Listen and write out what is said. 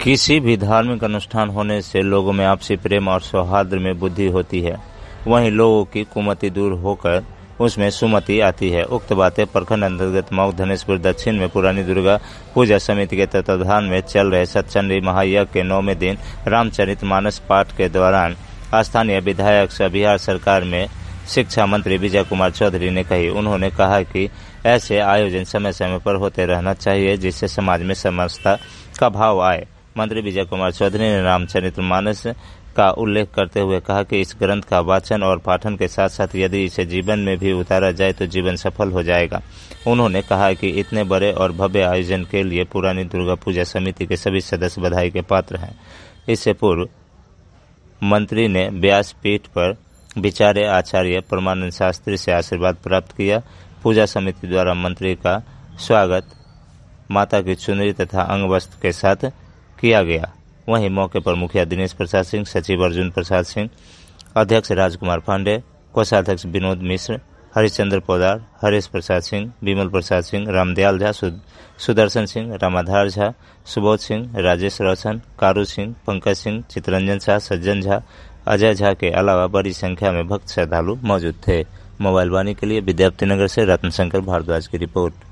किसी भी धार्मिक अनुष्ठान होने से लोगों में आपसी प्रेम और सौहार्द में वृद्धि होती है, वहीं लोगों की कुमति दूर होकर उसमें सुमति आती है। उक्त बातें प्रखंड अंतर्गत मऊ धनेशपुर दक्षिण में पुरानी दुर्गा पूजा समिति के तत्वाधान में चल रहे सतचंडी महायज्ञ के 9वें दिन रामचरितमानस पाठ के दौरान स्थानीय विधायक सह बिहार सरकार में शिक्षा मंत्री विजय कुमार चौधरी ने कही। उन्होंने कहा कि ऐसे आयोजन समय समय पर होते रहना चाहिए, जिससे समाज में समरसता का भाव आए। मंत्री विजय कुमार चौधरी ने रामचरितमानस का उल्लेख करते हुए कहा कि इस ग्रंथ का वाचन और पाठन के साथ साथ यदि इसे जीवन में भी उतारा जाए तो जीवन सफल हो जाएगा। उन्होंने कहा कि इतने बड़े और भव्य आयोजन के लिए पुरानी दुर्गा पूजा समिति के सभी सदस्य बधाई के पात्र हैं। इससे पूर्व मंत्री ने व्यासपीठ पर विचार्य आचार्य परमानंद शास्त्री से आशीर्वाद प्राप्त किया। पूजा समिति द्वारा मंत्री का स्वागत माता की चुनरी तथा अंग वस्त्र के साथ किया गया। वहीं मौके पर मुखिया दिनेश प्रसाद सिंह, सचिव अर्जुन प्रसाद सिंह, अध्यक्ष राजकुमार पांडे, कोषाध्यक्ष विनोद मिश्र, हरिश्चंद्र पोदार, हरीश प्रसाद सिंह, विमल प्रसाद सिंह, रामदयाल झा, सुदर्शन सिंह, रामाधार झा, सुबोध सिंह, राजेश रोशन, कारू सिंह, पंकज सिंह, चितरंजन शाह, सज्जन झा, अजय झा के अलावा बड़ी संख्या में भक्त श्रद्धालु मौजूद थे। मोबाइल वाणी के लिए विद्यार्थी नगर से रत्न शंकर भारद्वाज की रिपोर्ट।